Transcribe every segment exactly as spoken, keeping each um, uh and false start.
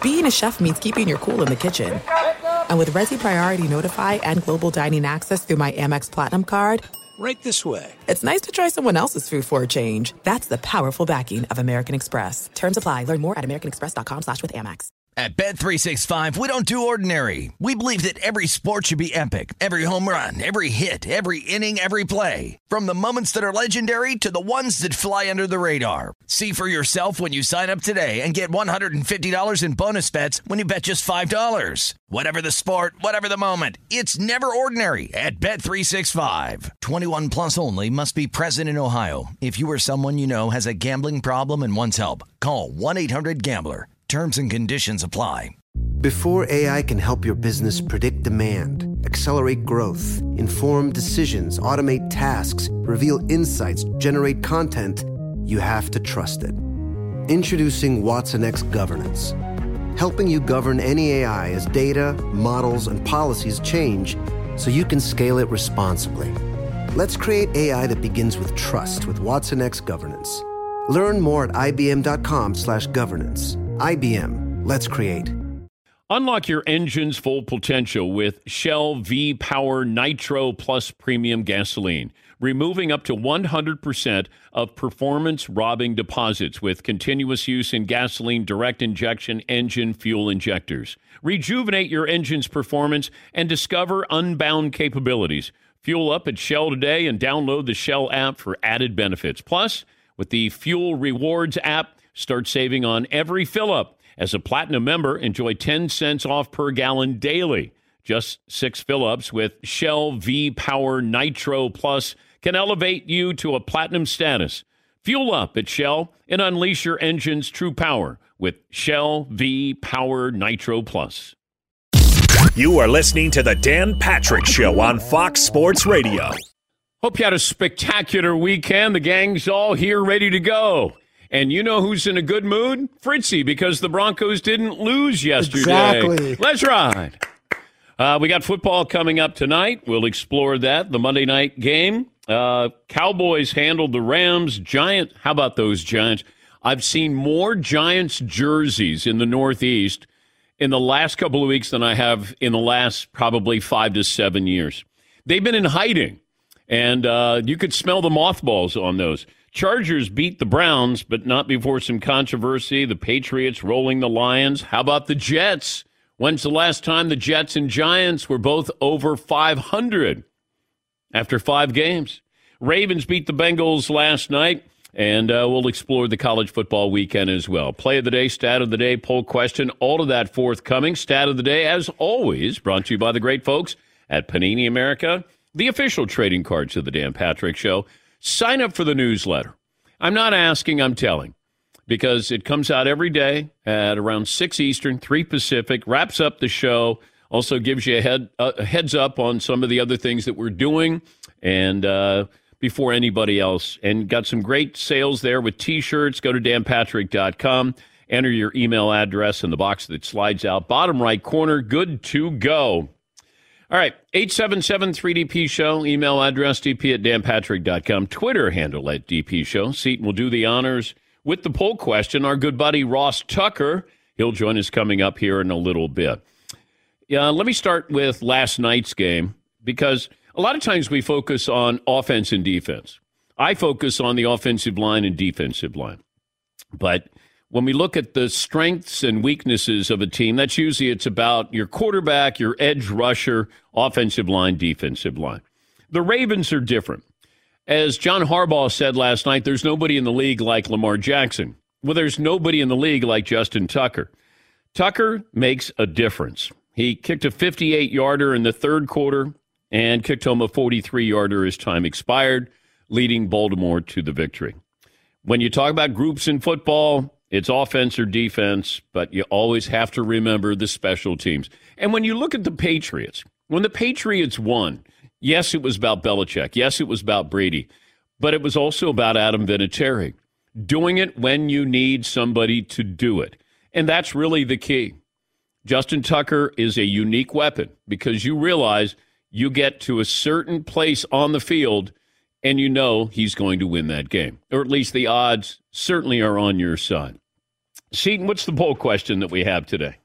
being a chef means keeping your cool in the kitchen. And with Resi Priority Notify and Global Dining Access through my Amex Platinum card, right this way. It's nice to try someone else's food for a change. That's the powerful backing of American Express. Terms apply. Learn more at americanexpress.com slash with Amex. At Bet three sixty-five, we don't do ordinary. We believe that every sport should be epic. Every home run, every hit, every inning, every play. From the moments that are legendary to the ones that fly under the radar. See for yourself when you sign up today and get one hundred fifty dollars in bonus bets when you bet just five dollars. Whatever the sport, whatever the moment, it's never ordinary at Bet three sixty-five. twenty-one plus only. Must be present in Ohio. If you or someone you know has a gambling problem and wants help, call one eight hundred gambler. Terms and conditions apply. Before A I can help your business predict demand, accelerate growth, inform decisions, automate tasks, reveal insights, generate content, you have to trust it. Introducing watsonx Governance, helping you govern any A I as data, models, and policies change so you can scale it responsibly. Let's create A I that begins with trust with watsonx Governance. Learn more at ibm.com slash governance. I B M. Let's create. Unlock your engine's full potential with Shell V-Power Nitro Plus Premium Gasoline, removing up to one hundred percent of performance-robbing deposits with continuous use in gasoline direct injection engine fuel injectors. Rejuvenate your engine's performance and discover unbound capabilities. Fuel up at Shell today and download the Shell app for added benefits. Plus, with the Fuel Rewards app, start saving on every fill-up. As a Platinum member, enjoy ten cents off per gallon daily. Just six fill-ups with Shell V-Power Nitro Plus can elevate you to a Platinum status. Fuel up at Shell and unleash your engine's true power with Shell V-Power Nitro Plus. You are listening to The Dan Patrick Show on Fox Sports Radio. Hope you had a spectacular weekend. The gang's all here ready to go. And you know who's in a good mood? Fritzy, because the Broncos didn't lose yesterday. Exactly. Let's ride. Uh, we got football coming up tonight. We'll explore that, the Monday night game. Uh, Cowboys handled the Rams. Giant, how about those Giants? I've seen more Giants jerseys in the Northeast in the last couple of weeks than I have in the last probably five to seven years. They've been in hiding, and uh, you could smell the mothballs on those. Chargers beat the Browns, but not before some controversy. The Patriots rolling the Lions. How about the Jets? When's the last time the Jets and Giants were both over five hundred after five games? Ravens beat the Bengals last night, and uh, we'll explore the college football weekend as well. Play of the day, stat of the day, poll question, all of that forthcoming. Stat of the day, as always, brought to you by the great folks at Panini America, the official trading cards of the Dan Patrick Show. Sign up for the newsletter. I'm not asking, I'm telling, because it comes out every day at around six Eastern, three Pacific, wraps up the show, also gives you a, head, a heads up on some of the other things that we're doing and uh, before anybody else. And got some great sales there with T-shirts. Go to dan patrick dot com, enter your email address in the box that slides out. Bottom right corner, good to go. All right, eight seven seven three D P Show, email address d p at dan patrick dot com, Twitter handle at D P Show. Seton will do the honors with the poll question. Our good buddy Ross Tucker, he'll join us coming up here in a little bit. Yeah, let me start with last night's game, because a lot of times we focus on offense and defense. I focus on the offensive line and defensive line. But when we look at the strengths and weaknesses of a team, that's usually it's about your quarterback, your edge rusher, offensive line, defensive line. The Ravens are different. As John Harbaugh said last night, there's nobody in the league like Lamar Jackson. Well, there's nobody in the league like Justin Tucker. Tucker makes a difference. He kicked a fifty-eight-yarder in the third quarter and kicked home a forty-three-yarder as time expired, leading Baltimore to the victory. When you talk about groups in football, it's offense or defense, but you always have to remember the special teams. And when you look at the Patriots, when the Patriots won, yes, it was about Belichick. Yes, it was about Brady. But it was also about Adam Vinatieri. Doing it when you need somebody to do it. And that's really the key. Justin Tucker is a unique weapon because you realize you get to a certain place on the field and you know he's going to win that game. Or at least the odds certainly are on your side. Seton, what's the poll question that we have today?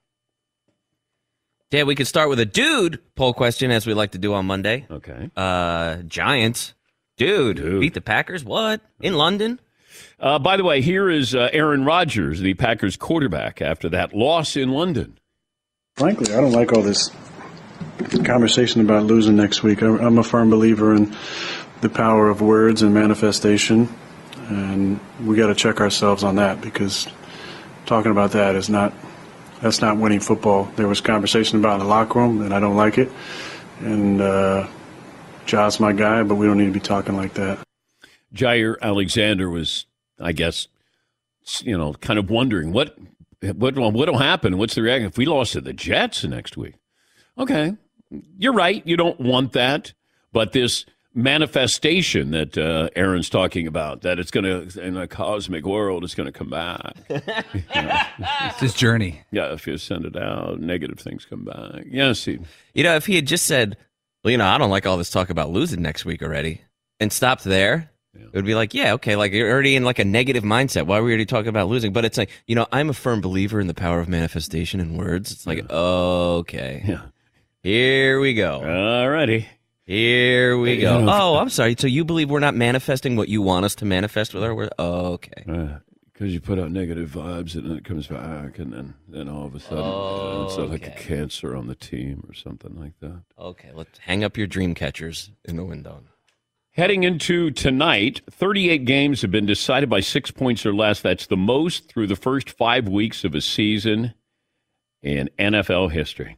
Yeah, we could start with a dude poll question, as we like to do on Monday. Okay. Uh, Giants. Dude, Dude. beat the Packers? What? In London? Uh, by the way, here is uh, Aaron Rodgers, the Packers quarterback, after that loss in London. Frankly, I don't like all this conversation about losing next week. I'm a firm believer in the power of words and manifestation, and we got to check ourselves on that, because talking about that is not that's not winning football. There was conversation about it in the locker room, and I don't like it. And uh, Ja's my guy, but we don't need to be talking like that. Jair Alexander was, I guess, you know, kind of wondering what what what'll happen. What's the reaction if we lost to the Jets next week? Okay, you're right. You don't want that, but this manifestation that uh, Aaron's talking about, that it's going to, in a cosmic world, it's going to come back. You know? It's his journey. Yeah, if you send it out, negative things come back. Yes, he, You know, if he had just said, well, you know, I don't like all this talk about losing next week already, and stopped there, yeah. It would be like, yeah, okay, like you're already in like a negative mindset. Why are we already talking about losing? But it's like, you know, I'm a firm believer in the power of manifestation and words. It's like, yeah. okay, yeah. Here we go. All righty. Here we Hey, go. you know, Oh, I'm sorry. So you believe we're not manifesting what you want us to manifest with our words? Oh, okay. Because uh, you put out negative vibes and then it comes back, and then, then all of a sudden oh, uh, it's like okay. a cancer on the team or something like that. Okay, let's hang up your dream catchers in the window. Heading into tonight, thirty-eight games have been decided by six points or less. That's the most through the first five weeks of a season in N F L history.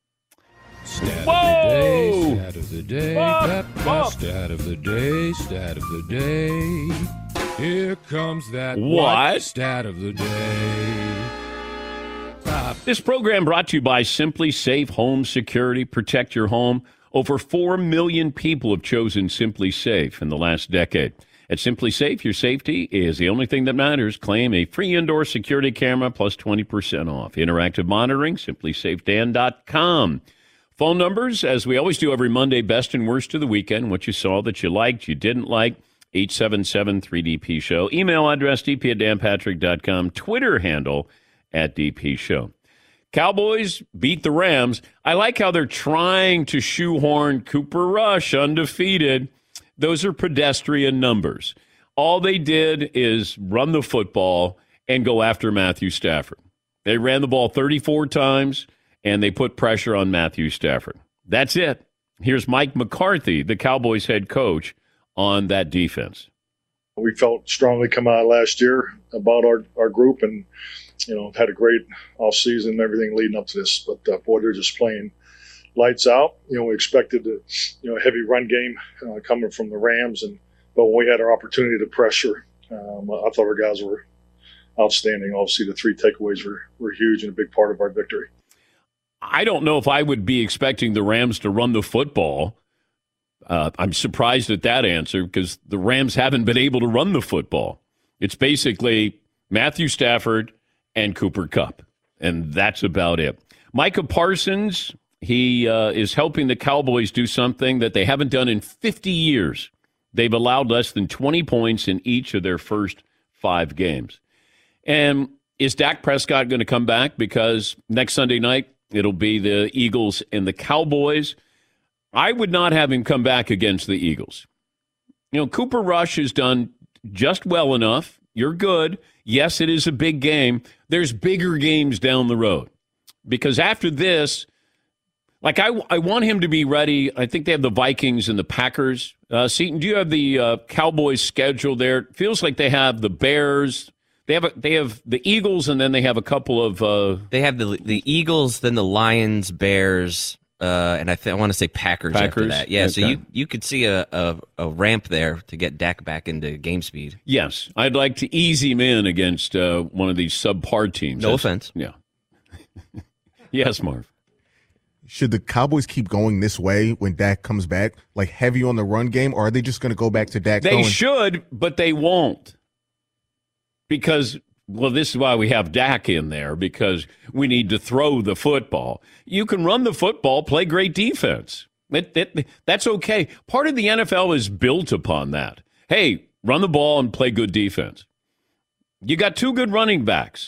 Stat Whoa! Of the day, stat of the day, Whoa! pep, Whoa! stat of the day, stat of the day. Here comes that What? Stat of the day. Top. This program brought to you by Simply Safe Home Security. Protect your home. Over four million people have chosen Simply Safe in the last decade. At Simply Safe, your safety is the only thing that matters. Claim a free indoor security camera plus twenty percent off. Interactive monitoring, simply safe dan dot com. Phone numbers, as we always do every Monday, best and worst of the weekend. What you saw that you liked, you didn't like, eight seven seven three D P show. Email address d p at dan patrick dot com. Twitter handle at D P show. Cowboys beat the Rams. I like how they're trying to shoehorn Cooper Rush undefeated. Those are pedestrian numbers. All they did is run the football and go after Matthew Stafford. They ran the ball thirty-four times, and they put pressure on Matthew Stafford. That's it. Here's Mike McCarthy, the Cowboys head coach, on that defense. We felt strongly come out last year about our, our group, and you know, had a great offseason and everything leading up to this. But, uh, boy, they're just playing lights out. You know, we expected, a, you know, a heavy run game uh, coming from the Rams. and But when we had our opportunity to pressure, um, I thought our guys were outstanding. Obviously, the three takeaways were, were huge and a big part of our victory. I don't know if I would be expecting the Rams to run the football. Uh, I'm surprised at that answer because the Rams haven't been able to run the football. It's basically Matthew Stafford and Cooper Kupp, and that's about it. Micah Parsons, he uh, is helping the Cowboys do something that they haven't done in fifty years. They've allowed less than twenty points in each of their first five games. And is Dak Prescott going to come back? Because next Sunday night, it'll be the Eagles and the Cowboys. I would not have him come back against the Eagles. You know, Cooper Rush has done just well enough. You're good. Yes, it is a big game. There's bigger games down the road. Because after this, like I, I want him to be ready. I think they have the Vikings and the Packers. Uh, Seton, do you have the uh, Cowboys schedule there? It feels like they have the Bears. They have a, they have the Eagles, and then they have a couple of. Uh, they have the the Eagles, then the Lions, Bears, uh, and I, th- I want to say Packers, Packers after that. Yeah, okay. so you you could see a, a a ramp there to get Dak back into game speed. Yes, I'd like to ease him in against uh, one of these subpar teams. No That's, offense. Yeah. Yes, Marv. Should the Cowboys keep going this way when Dak comes back, like heavy on the run game, or are they just going to go back to Dak? They going- should, but they won't. Because, well, this is why we have Dak in there, because we need to throw the football. You can run the football, play great defense. It, it, that's okay. Part of the N F L is built upon that. Hey, run the ball and play good defense. You got two good running backs.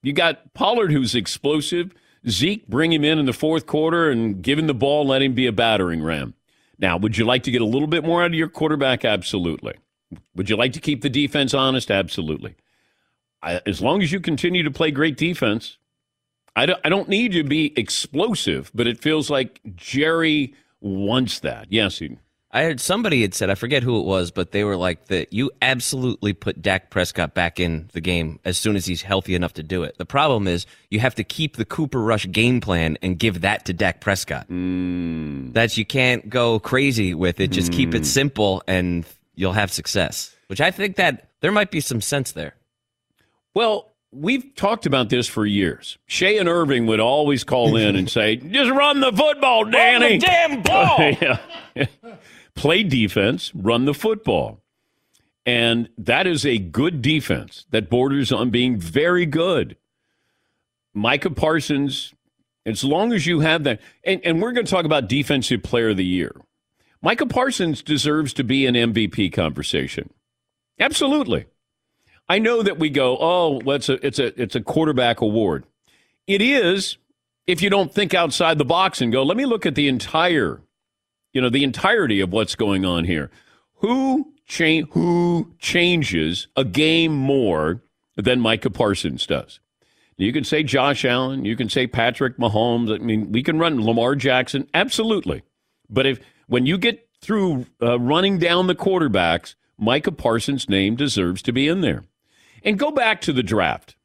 You got Pollard, who's explosive. Zeke, bring him in in the fourth quarter and give him the ball, let him be a battering ram. Now, would you like to get a little bit more out of your quarterback? Absolutely. Would you like to keep the defense honest? Absolutely. I, as long as you continue to play great defense, I don't, I don't need you to be explosive, but it feels like Jerry wants that. Yes, he. I heard somebody had said, I forget who it was, but they were like, that you absolutely put Dak Prescott back in the game as soon as he's healthy enough to do it. The problem is you have to keep the Cooper Rush game plan and give that to Dak Prescott. Mm. That's, you can't go crazy with it. Just mm. keep it simple and you'll have success, which I think that there might be some sense there. Well, we've talked about this for years. Shea and Irving would always call in and say, just run the football, Danny. Run the damn ball. Yeah. Play defense, run the football. And that is a good defense that borders on being very good. Micah Parsons, as long as you have that, and, and we're going to talk about Defensive Player of the Year. Micah Parsons deserves to be an M V P conversation. Absolutely. I know that we go, oh, well, it's a, it's a, it's a quarterback award. It is if you don't think outside the box and go, let me look at the entire You know, the entirety of what's going on here. Who cha- who changes a game more than Micah Parsons does? You can say Josh Allen. You can say Patrick Mahomes. I mean, we can run Lamar Jackson. Absolutely. But if when you get through uh, running down the quarterbacks, Micah Parsons' name deserves to be in there. And go back to the draft.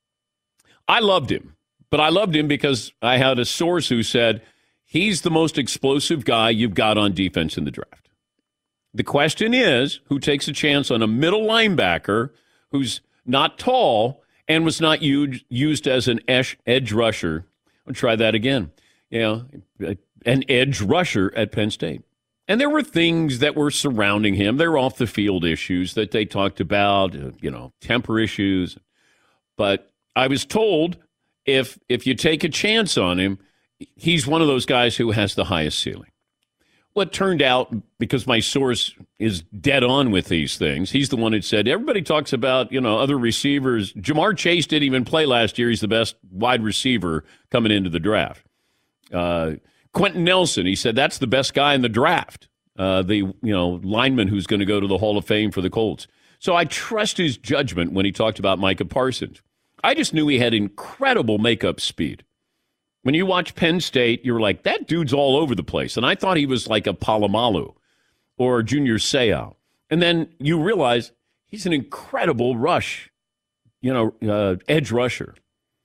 I loved him. But I loved him because I had a source who said, he's the most explosive guy you've got on defense in the draft. The question is, who takes a chance on a middle linebacker who's not tall and was not used, used as an edge rusher? I'll try that again. You know, an edge rusher at Penn State. And there were things that were surrounding him. There were off-the-field issues that they talked about, you know, temper issues. But I was told if if you take a chance on him, he's one of those guys who has the highest ceiling. Well, it turned out, because my source is dead on with these things, he's the one who said, everybody talks about, you know, other receivers. Jamar Chase didn't even play last year. He's the best wide receiver coming into the draft. Uh, Quentin Nelson, he said, that's the best guy in the draft, uh, the, you know, lineman who's going to go to the Hall of Fame for the Colts. So I trust his judgment when he talked about Micah Parsons. I just knew he had incredible makeup speed. When you watch Penn State, you're like, that dude's all over the place. And I thought he was like a Palomalu or Junior Seau. And then you realize he's an incredible rush, you know, uh, edge rusher.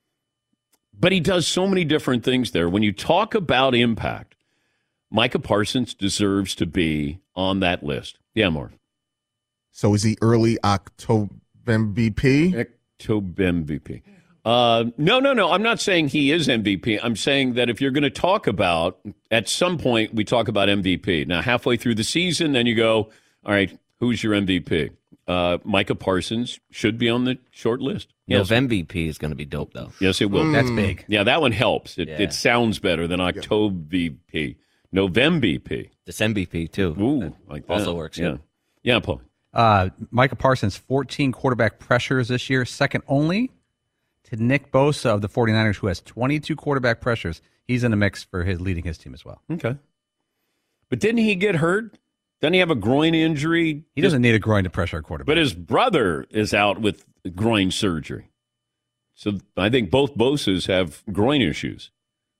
But he does so many different things there. When you talk about impact, Micah Parsons deserves to be on that list. Yeah, Marv. So is he early October M V P? October M V P. Uh, no, no, no. I'm not saying he is M V P. I'm saying that if you're going to talk about, at some point, we talk about M V P. Now, halfway through the season, then you go, all right, who's your M V P? Uh, Micah Parsons should be on the short list. Yes. No, M V P is going to be dope, though. Yes, it will. Mm. That's big. Yeah, that one helps. It, yeah. it sounds better than October M V P. November M V P. This M V P, too. Ooh, that like that. Also works. Yeah. Yeah, yeah Paul. Uh, Micah Parsons, fourteen quarterback pressures this year, second only to Nick Bosa of the 49ers, who has twenty-two quarterback pressures. He's in the mix for his leading his team as well. Okay. But didn't he get hurt? Doesn't he have a groin injury? He doesn't need a groin to pressure a quarterback. But his brother is out with groin surgery. So I think both Bosas have groin issues.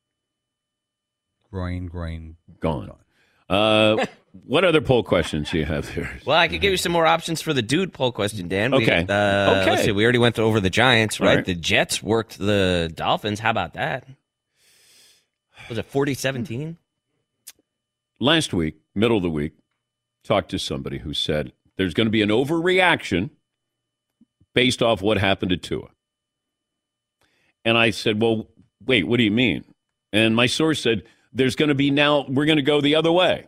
Groin, groin. Gone. Uh, what other poll questions do you have there? Well, I could give you some more options for the dude poll question, Dan. We, okay. Uh, okay. Let's see, we already went over the Giants, right? right? The Jets worked the Dolphins. How about that? Was it forty seventeen? Last week, middle of the week, talked to somebody who said there's going to be an overreaction based off what happened to Tua. And I said, well, wait, what do you mean? And my source said, there's going to be now, we're going to go the other way.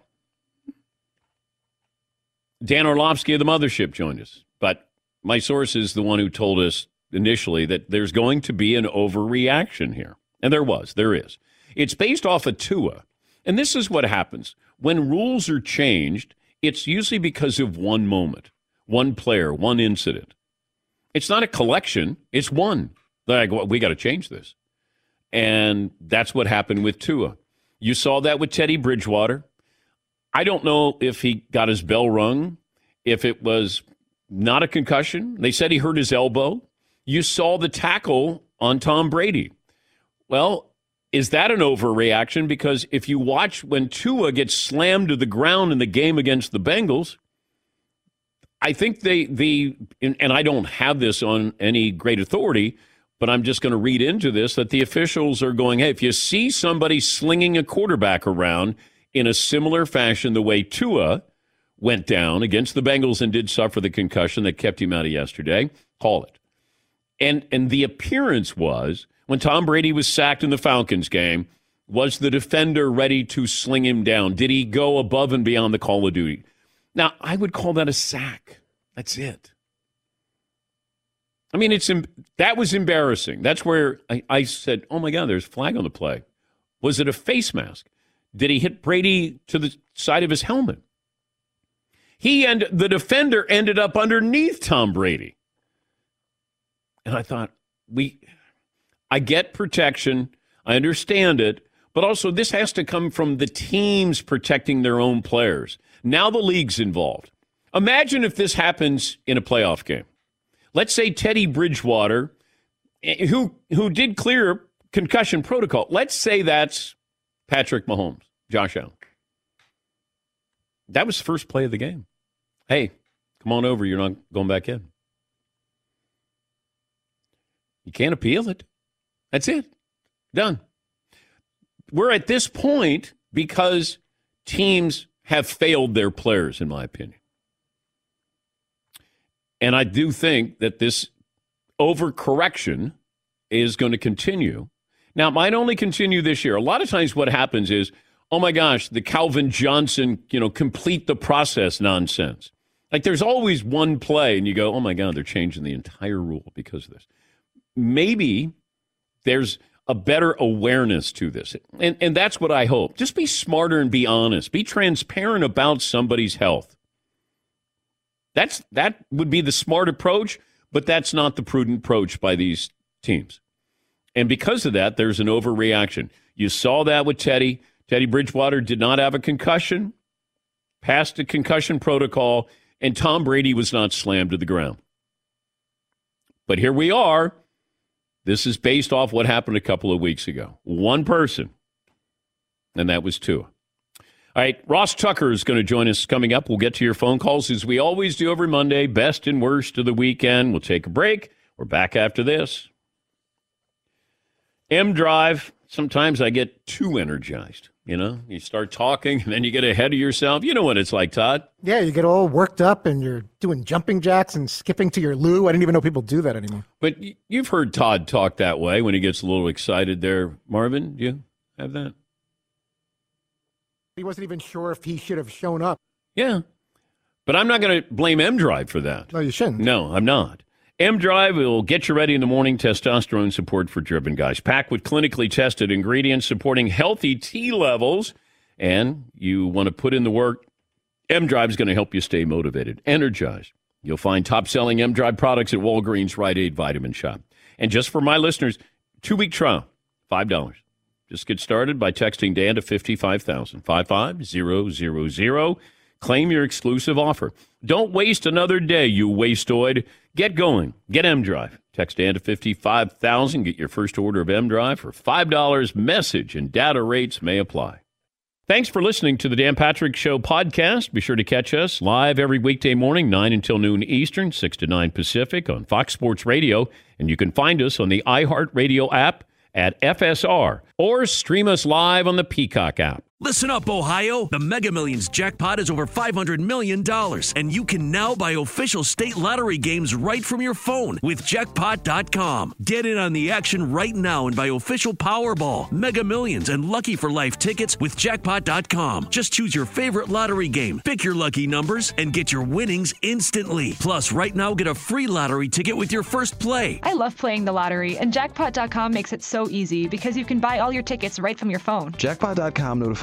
Dan Orlovsky of the Mothership joined us. But my source is the one who told us initially that there's going to be an overreaction here. And there was, there is. It's based off of Tua. And this is what happens. When rules are changed, it's usually because of one moment, one player, one incident. It's not a collection, it's one. They're like, well, we got to change this. And that's what happened with Tua. You saw that with Teddy Bridgewater. I don't know if he got his bell rung, if it was not a concussion. They said he hurt his elbow. You saw the tackle on Tom Brady. Well, is that an overreaction? Because if you watch when Tua gets slammed to the ground in the game against the Bengals, I think they, the and I don't have this on any great authority, but I'm just going to read into this, that the officials are going, hey, if you see somebody slinging a quarterback around in a similar fashion the way Tua went down against the Bengals and did suffer the concussion that kept him out of yesterday, call it. And and the appearance was, when Tom Brady was sacked in the Falcons game, was the defender ready to sling him down? Did he go above and beyond the call of duty? Now, I would call that a sack. That's it. I mean, it's that was embarrassing. That's where I, I said, oh, my God, there's a flag on the play. Was it a face mask? Did he hit Brady to the side of his helmet? He and the defender ended up underneath Tom Brady. And I thought, we, I get protection. I understand it. But also, this has to come from the teams protecting their own players. Now the league's involved. Imagine if this happens in a playoff game. Let's say Teddy Bridgewater, who who did clear concussion protocol. Let's say that's Patrick Mahomes, Josh Allen. That was the first play of the game. Hey, come on over. You're not going back in. You can't appeal it. That's it. Done. We're at this point because teams have failed their players, in my opinion. And I do think that this overcorrection is going to continue. Now, it might only continue this year. A lot of times what happens is, oh my gosh, the Calvin Johnson, you know, complete the process nonsense. Like there's always one play and you go, oh my God, they're changing the entire rule because of this. Maybe there's a better awareness to this. And, and that's what I hope. Just be smarter and be honest. Be transparent about somebody's health. That's that would be the smart approach, but that's not the prudent approach by these teams. And because of that, there's an overreaction. You saw that with Teddy. Teddy Bridgewater did not have a concussion, passed the concussion protocol, and Tom Brady was not slammed to the ground. But here we are. This is based off what happened a couple of weeks ago. One person, and that was Tua. All right, Ross Tucker is going to join us coming up. We'll get to your phone calls as we always do every Monday, best and worst of the weekend. We'll take a break. We're back after this. M Drive, sometimes I get too energized. You know, you start talking and then you get ahead of yourself. You know what it's like, Todd. Yeah, you get all worked up and you're doing jumping jacks and skipping to your loo. I didn't even know people do that anymore. But you've heard Todd talk that way when he gets a little excited there. Marvin, do you have that? He wasn't even sure if he should have shown up. Yeah. But I'm not going to blame M Drive for that. No, you shouldn't. No, I'm not. M Drive will get you ready in the morning. Testosterone support for driven guys. Packed with clinically tested ingredients supporting healthy T levels. And you want to put in the work, M Drive is going to help you stay motivated, energized. You'll find top-selling M Drive products at Walgreens, Rite Aid, Vitamin Shop. And just for my listeners, two-week trial, five dollars. Just get started by texting Dan to fifty-five thousand, five five zero zero zero. Claim your exclusive offer. Don't waste another day, you wasteoid. Get going. Get M Drive. Text Dan to fifty-five thousand. Get your first order of M Drive for five dollars. Message and data rates may apply. Thanks for listening to the Dan Patrick Show podcast. Be sure to catch us live every weekday morning, nine until noon Eastern, six to nine Pacific on Fox Sports Radio. And you can find us on the iHeartRadio app at F S R or stream us live on the Peacock app. Listen up, Ohio. The Mega Millions jackpot is over five hundred million dollars, and you can now buy official state lottery games right from your phone with jackpot dot com. Get in on the action right now and buy official Powerball, Mega Millions, and Lucky for Life tickets with jackpot dot com. Just choose your favorite lottery game, pick your lucky numbers, and get your winnings instantly. Plus, right now, get a free lottery ticket with your first play. I love playing the lottery, and jackpot dot com makes it so easy because you can buy all your tickets right from your phone. jackpot dot com notifies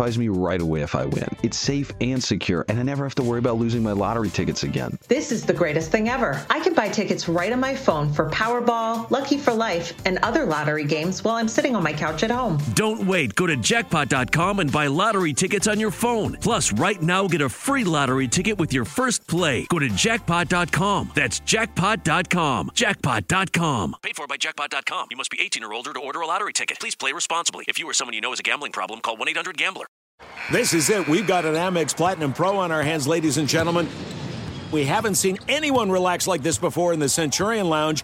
notifies me right away if I win. It's safe and secure, and I never have to worry about losing my lottery tickets again. This is the greatest thing ever. I can buy tickets right on my phone for Powerball, Lucky for Life, and other lottery games while I'm sitting on my couch at home. Don't wait. Go to jackpot dot com and buy lottery tickets on your phone. Plus, right now, get a free lottery ticket with your first play. Go to jackpot dot com. That's jackpot dot com. jackpot dot com. Paid for by jackpot dot com. You must be eighteen or older to order a lottery ticket. Please play responsibly. If you or someone you know has a gambling problem, call one eight hundred gambler. This is it. We've got an Amex Platinum Pro on our hands, ladies and gentlemen. We haven't seen anyone relax like this before in the Centurion Lounge.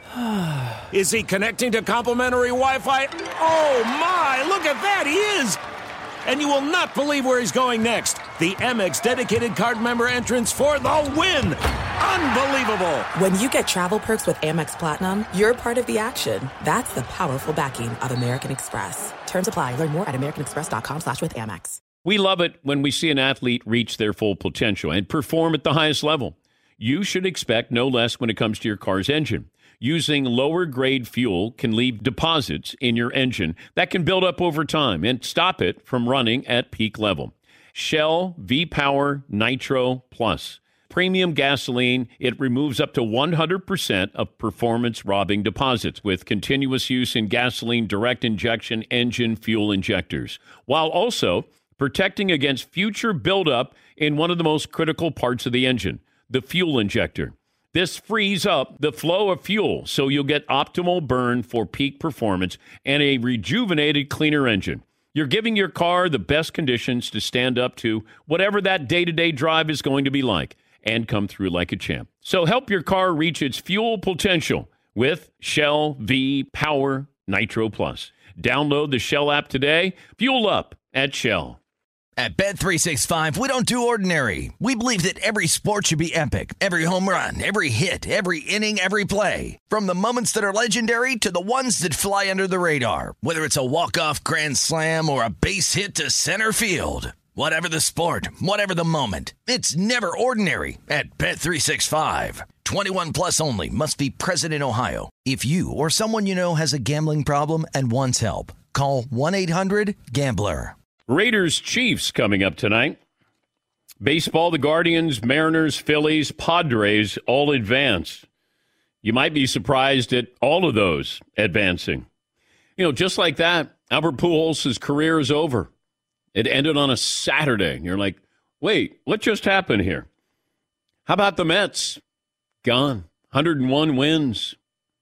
Is he connecting to complimentary Wi-Fi? Oh, my. Look at that. He is. And you will not believe where he's going next. The Amex dedicated card member entrance for the win. Unbelievable. When you get travel perks with Amex Platinum, you're part of the action. That's the powerful backing of American Express. Terms apply. Learn more at americanexpress.com slash with Amex. We love it when we see an athlete reach their full potential and perform at the highest level. You should expect no less when it comes to your car's engine. Using lower-grade fuel can leave deposits in your engine that can build up over time and stop it from running at peak level. Shell V-Power Nitro Plus. Premium gasoline, it removes up to one hundred percent of performance-robbing deposits with continuous use in gasoline direct injection engine fuel injectors, while also protecting against future buildup in one of the most critical parts of the engine, the fuel injector. This frees up the flow of fuel, so you'll get optimal burn for peak performance and a rejuvenated, cleaner engine. You're giving your car the best conditions to stand up to whatever that day-to-day drive is going to be like and come through like a champ. So help your car reach its fuel potential with Shell V-Power Nitro Plus. Download the Shell app today. Fuel up at Shell. At Bet three sixty-five, we don't do ordinary. We believe that every sport should be epic. Every home run, every hit, every inning, every play. From the moments that are legendary to the ones that fly under the radar. Whether it's a walk-off grand slam or a base hit to center field. Whatever the sport, whatever the moment. It's never ordinary at Bet three sixty-five. twenty-one plus only. Must be present in Ohio. If you or someone you know has a gambling problem and wants help, call one eight hundred gambler. Raiders Chiefs coming up tonight. Baseball, the Guardians, Mariners, Phillies, Padres all advance. You might be surprised at all of those advancing. You know, just like that, Albert Pujols' career is over. It ended on a Saturday. You're like, wait, what just happened here? How about the Mets? Gone. one hundred one wins.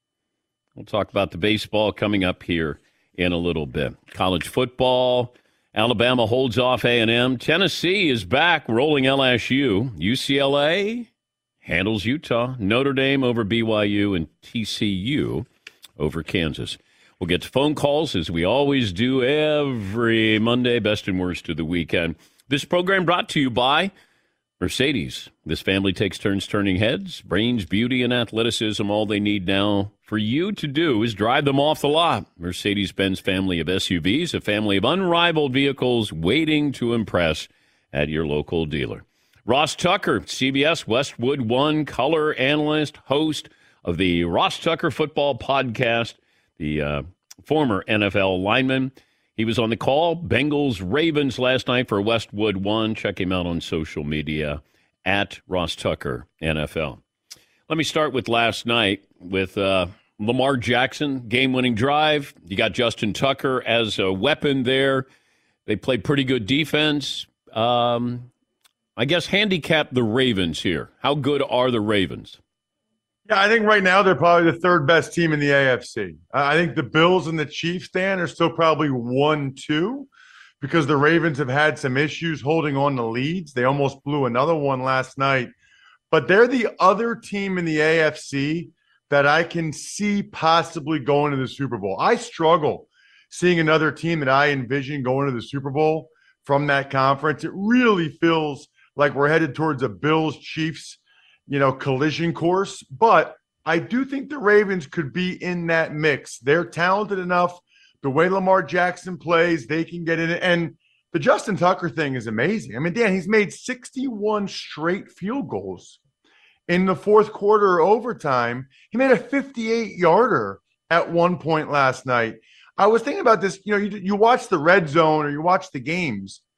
We'll talk about the baseball coming up here in a little bit. College football. Alabama holds off A and M. Tennessee is back, rolling L S U. U C L A handles Utah. Notre Dame over B Y U, and T C U over Kansas. We'll get to phone calls, as we always do every Monday, best and worst of the weekend. This program brought to you by Mercedes. This family takes turns turning heads, brains, beauty, and athleticism. All they need now for you to do is drive them off the lot. Mercedes-Benz family of S U Vs, a family of unrivaled vehicles waiting to impress at your local dealer. Ross Tucker, C B S Westwood One color analyst, host of the Ross Tucker Football Podcast, the uh, former N F L lineman. He was on the call, Bengals-Ravens last night for Westwood One. Check him out on social media at Ross Tucker N F L. Let me start with last night with uh, Lamar Jackson, game-winning drive. You got Justin Tucker as a weapon there. They played pretty good defense. Um, I guess handicap the Ravens here. How good are the Ravens? Yeah, I think right now they're probably the third best team in the A F C. I think the Bills and the Chiefs, Dan, are still probably one two because the Ravens have had some issues holding on to leads. They almost blew another one last night. But they're the other team in the A F C that I can see possibly going to the Super Bowl. I struggle seeing another team that I envision going to the Super Bowl from that conference. It really feels like we're headed towards a Bills-Chiefs, you know, collision course. But I do think the Ravens could be in that mix. They're talented enough. The way Lamar Jackson plays, they can get in it. And the Justin Tucker thing is amazing. I mean, Dan, he's made sixty-one straight field goals. In the fourth quarter or overtime, he made a fifty-eight yarder at one point last night. I was thinking about this. You know, you, you watch the red zone or you watch the games.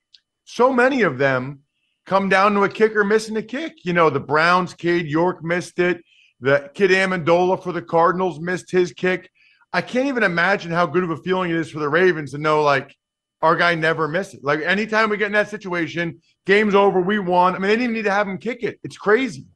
so many of them come down to a kicker missing a kick. You know, the Browns, Cade York missed it. The kid Amendola for the Cardinals missed his kick. I can't even imagine how good of a feeling it is for the Ravens to know, like, our guy never missed it. Like, anytime we get in that situation, game's over, we won. I mean, they didn't even need to have him kick it. It's crazy.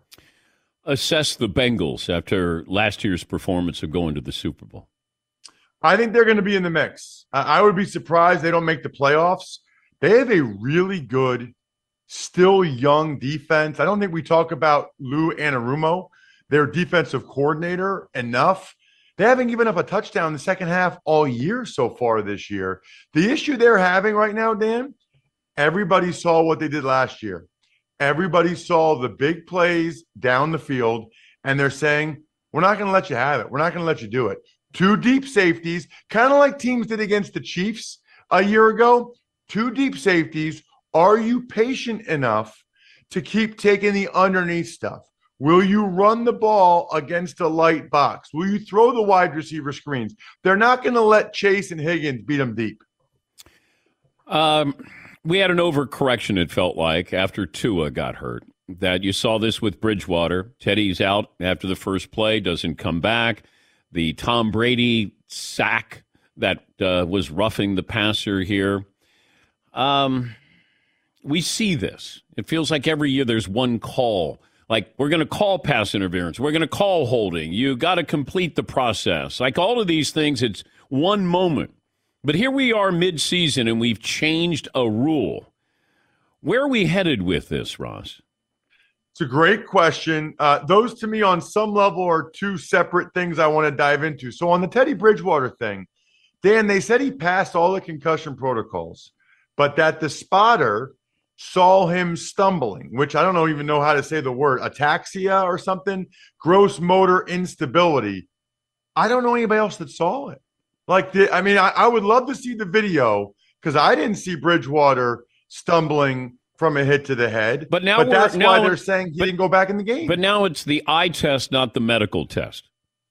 Assess the Bengals after last year's performance of going to the Super Bowl. I think they're going to be in the mix. I would be surprised they don't make the playoffs. They have a really good, still young defense. I don't think we talk about Lou Anarumo, their defensive coordinator, enough. They haven't given up a touchdown in the second half all year so far this year. The issue they're having right now, Dan, everybody saw what they did last year. Everybody saw the big plays down the field, and they're saying, we're not going to let you have it. We're not going to let you do it. Two deep safeties, kind of like teams did against the Chiefs a year ago. Two deep safeties. Are you patient enough to keep taking the underneath stuff? Will you run the ball against a light box? Will you throw the wide receiver screens? They're not going to let Chase and Higgins beat them deep. Um, we had an overcorrection, it felt like, after Tua got hurt. That you saw this with Bridgewater. Teddy's out after the first play, doesn't come back. The Tom Brady sack that uh, was roughing the passer here. Um, we see this. It feels like every year there's one call. Like, we're going to call pass interference. We're going to call holding. You got to complete the process. Like all of these things, it's one moment. But here we are mid-season, and we've changed a rule. Where are we headed with this, Ross? It's a great question. Uh, those, to me, on some level, are two separate things I want to dive into. So on the Teddy Bridgewater thing, Dan, they said he passed all the concussion protocols, but that the spotter saw him stumbling, which I don't know, even know how to say the word, ataxia or something, gross motor instability. I don't know anybody else that saw it. Like, the, I mean, I, I would love to see the video because I didn't see Bridgewater stumbling from a hit to the head. But now but that's now why they're saying he but, didn't go back in the game. But now it's the eye test, not the medical test.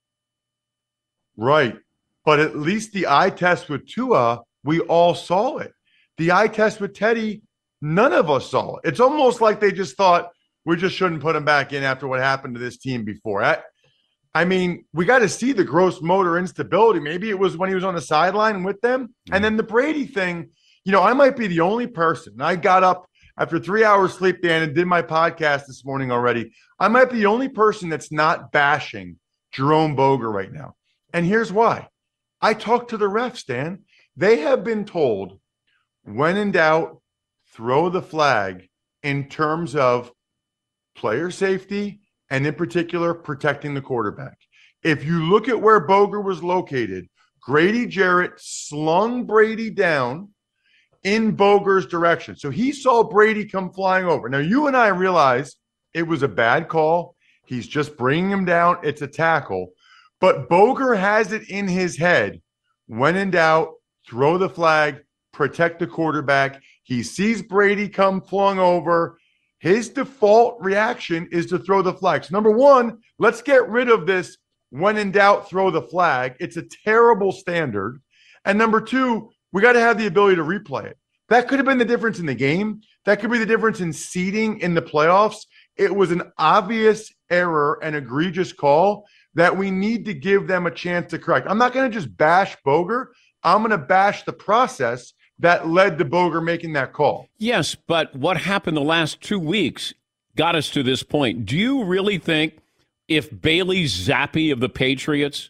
Right. But at least the eye test with Tua, we all saw it. The eye test with Teddy, none of us saw it. It's almost like they just thought we just shouldn't put him back in after what happened to this team before. I, I mean, we got to see the gross motor instability. Maybe it was when he was on the sideline with them. Mm-hmm. And then the Brady thing, you know, I might be the only person. I got up after three hours sleep, Dan, and did my podcast this morning already. I might be the only person that's not bashing Jerome Boger right now. And here's why. I talked to the refs, Dan. They have been told, when in doubt, throw the flag in terms of player safety and, in particular, protecting the quarterback. If you look at where Boger was located, Grady Jarrett slung Brady down in Boger's direction. So he saw Brady come flying over. Now, you and I realize it was a bad call. He's just bringing him down. It's a tackle. But Boger has it in his head. When in doubt, throw the flag, protect the quarterback. He sees Brady come flung over. His default reaction is to throw the flag. So number one, let's get rid of this when in doubt, throw the flag. It's a terrible standard. And number two, we got to have the ability to replay it. That could have been the difference in the game. That could be the difference in seeding in the playoffs. It was an obvious error and egregious call that we need to give them a chance to correct. I'm not going to just bash Boger. I'm going to bash the process that led to Boger making that call. Yes, but what happened the last two weeks got us to this point. Do you really think if Bailey Zappi of the Patriots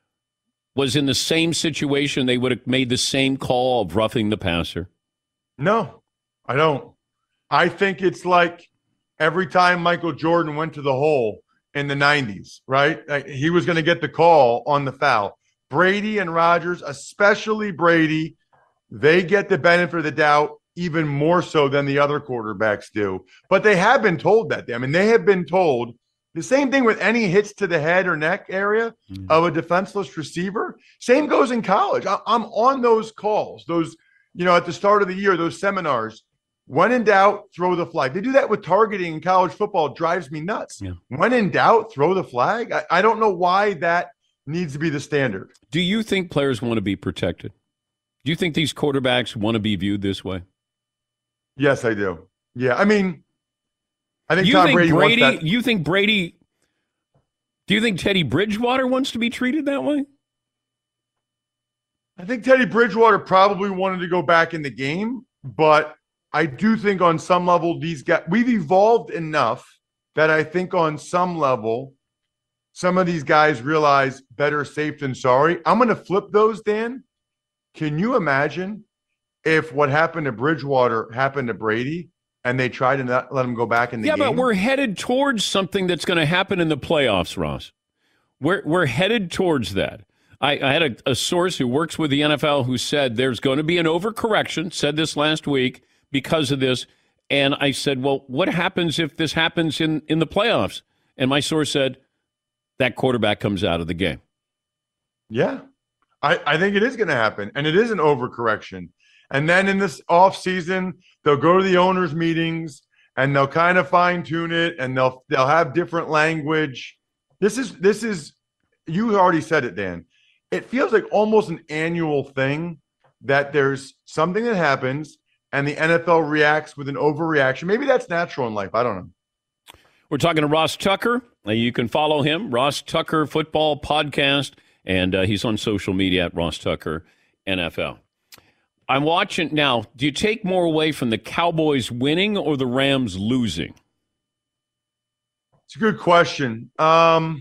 was in the same situation, they would have made the same call of roughing the passer? No, I don't. I think it's like every time Michael Jordan went to the hole in the nineties, right? He was going to get the call on the foul. Brady and Rodgers, especially Brady, they get the benefit of the doubt even more so than the other quarterbacks do. But they have been told that. I mean, they have been told the same thing with any hits to the head or neck area mm. of a defenseless receiver. Same goes in college. I, I'm on those calls, those, you know, at the start of the year, those seminars. When in doubt, throw the flag. They do that with targeting in college football. It drives me nuts. Yeah. When in doubt, throw the flag. I, I don't know why that needs to be the standard. Do you think players want to be protected? Do you think these quarterbacks want to be viewed this way? Yes, I do. Yeah, I mean, I think you Tom think Brady, Brady wants that. You think Brady? Do you think Teddy Bridgewater wants to be treated that way? I think Teddy Bridgewater probably wanted to go back in the game, but I do think on some level these guys we've evolved enough that I think on some level some of these guys realize better safe than sorry. I'm going to flip those, Dan. Can you imagine if what happened to Bridgewater happened to Brady and they tried to not let him go back in the yeah, game? Yeah, but we're headed towards something that's going to happen in the playoffs, Ross. We're we're headed towards that. I, I had a, a source who works with the N F L who said there's going to be an overcorrection, said this last week because of this. And I said, well, what happens if this happens in, in the playoffs? And my source said, that quarterback comes out of the game. Yeah, I, I think it is going to happen. And it is an overcorrection. And then in this offseason, they'll go to the owners' meetings and they'll kind of fine tune it and they'll they'll have different language. This is this is you already said it, Dan. It feels like almost an annual thing that there's something that happens and the N F L reacts with an overreaction. Maybe that's natural in life. I don't know. We're talking to Ross Tucker. Uh, you can follow him, Ross Tucker Football Podcast, and uh, he's on social media at Ross Tucker N F L. I'm watching now. Do you take more away from the Cowboys winning or the Rams losing? It's a good question. Um,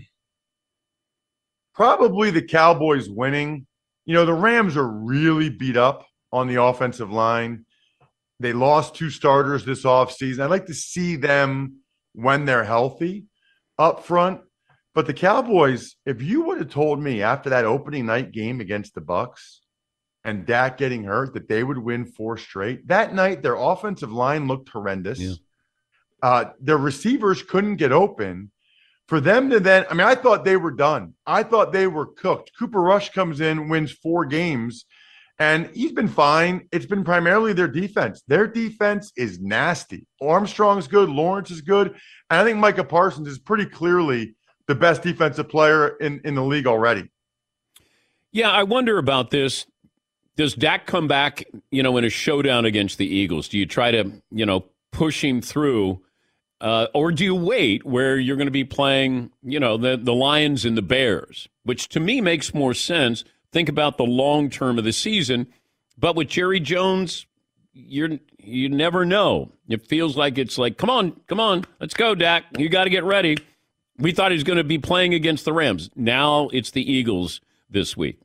probably the Cowboys winning. You know, the Rams are really beat up on the offensive line. They lost two starters this offseason. I'd like to see them when they're healthy up front. But the Cowboys, if you would have told me after that opening night game against the Bucs and Dak getting hurt that they would win four straight, that night their offensive line looked horrendous. Yeah. Uh, their receivers couldn't get open. For them to then, I mean, I thought they were done. I thought they were cooked. Cooper Rush comes in, wins four games, and he's been fine. It's been primarily their defense. Their defense is nasty. Armstrong's good. Lawrence is good. And I think Micah Parsons is pretty clearly the best defensive player in, in the league already. Yeah, I wonder about this. Does Dak come back, you know, in a showdown against the Eagles? Do you try to, you know, push him through? Uh, or do you wait where you're going to be playing, you know, the, the Lions and the Bears, which to me makes more sense. Think about the long term of the season. But with Jerry Jones, you're you never know. It feels like it's like, come on, come on, let's go, Dak. You got to get ready. We thought he was going to be playing against the Rams. Now it's the Eagles this week.